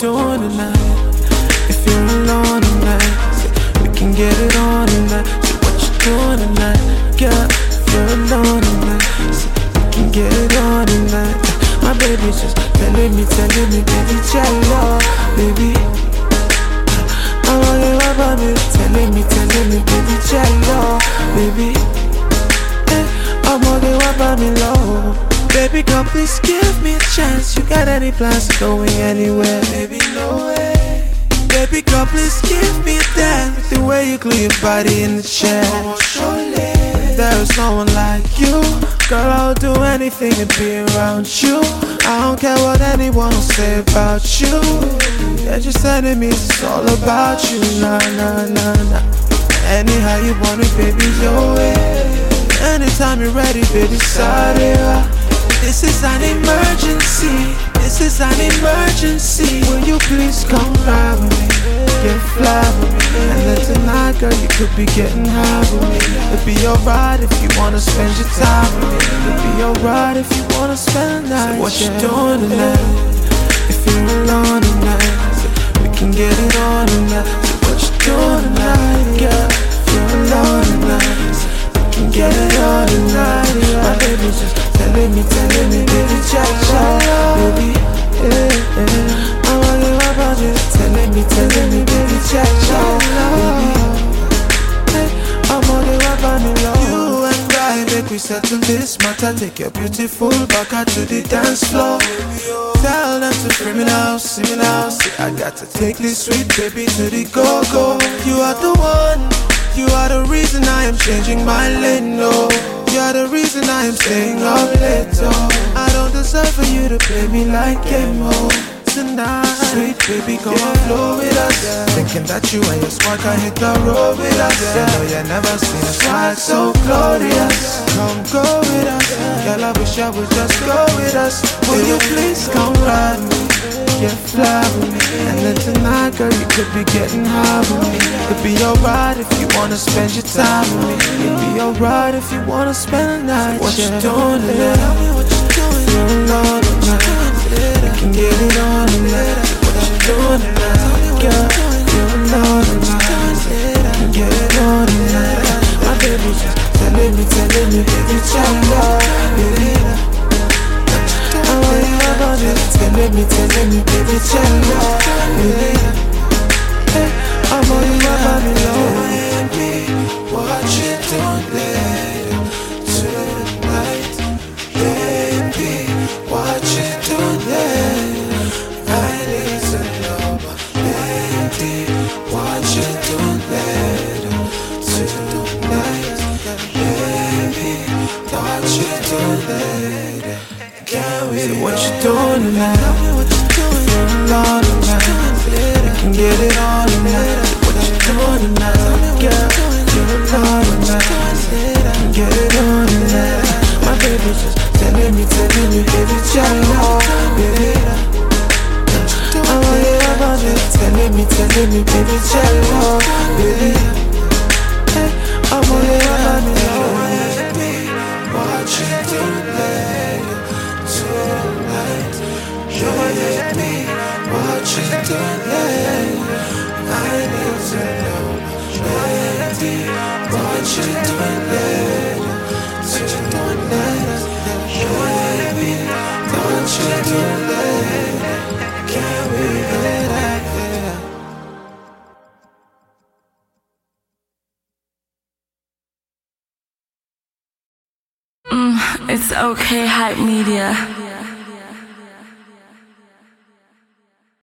doing tonight? If you're alone tonight, say we can get it on tonight. Say what you doing tonight, girl? If you're alone tonight, say we can get it on tonight. My baby's just telling me, baby, jello, baby. I want you about me, telling me, baby, jello, baby. I'm all you about me low. Baby, come please give me a chance. You got any plans of going anywhere? Baby, no way. Baby, come please give me a dance with the way you glue your body in the chair. There is no one like you. Girl, I'll do anything to be around you. I don't care what anyone will say about you. They're just enemies, it's all about you. Nah, nah, nah, nah. Anyhow you want it, baby, your way. Anytime you're ready, baby, sorry. This is an emergency. This is an emergency. Will you please come ride with me? Get fly with me. And then tonight, girl, you could be getting high with me. It'd be alright if you wanna spend your time with me. It'd be alright if you wanna spend the night. So what you doing tonight? If you're alone tonight, so we can get it on tonight. So what you doing tonight, girl? If you're alone tonight, so we can get it on tonight. My baby's just telling me, baby, cha-cha, baby, yeah. I want you about you, telling me, baby, cha-cha, baby. I'm all you about me, love. You and I, make we settle this matter. Take your beautiful back out to the dance floor. Tell them to free me now, see me now. See, I got to take this sweet baby to the go-go. You are the one, you are the reason I am changing my lane, no. You're the reason I am staying up late, oh. I don't deserve for you to play me like Emo tonight. Sweet baby, come and flow with us. Thinking that you and your squad can hit the road with us. You know you never seen a squad so glorious. Come go with us. Girl, I wish I would just go with us. Will you please come ride me? Get fly with me. And then tonight, girl, you could be getting high with me. It'd be alright if you wanna spend your time with me. It'd be alright if you wanna spend the night. What you doing tonight? Tell me what you doing. You're alone tonight. We can get it on tonight. What you doing tonight, girl? You're alone tonight. We can get it on tonight. My baby's just telling me, baby, cha-cha, baby. I want you about it, telling me, baby, cha-cha, baby. I'm all you about me, Lord. Baby, what you doing later tonight? Baby, what you doing later? I need to know, baby, what you doing later tonight? Baby, what you doing later? So what you doing tonight? Tell me what you doing. You're alone tonight. We can get it on tonight. What you doing tonight, girl? You're alone tonight. We can get it on tonight. My baby's just telling me, baby, jello, baby. I want you about it, telling me, baby, jello, baby. I want you about me, what you doing later tonight? You with me, what you doing later? I need to know, baby, what you doing later tonight? You with me, what you doing later? Can we get out there? It's okay, Hype Media.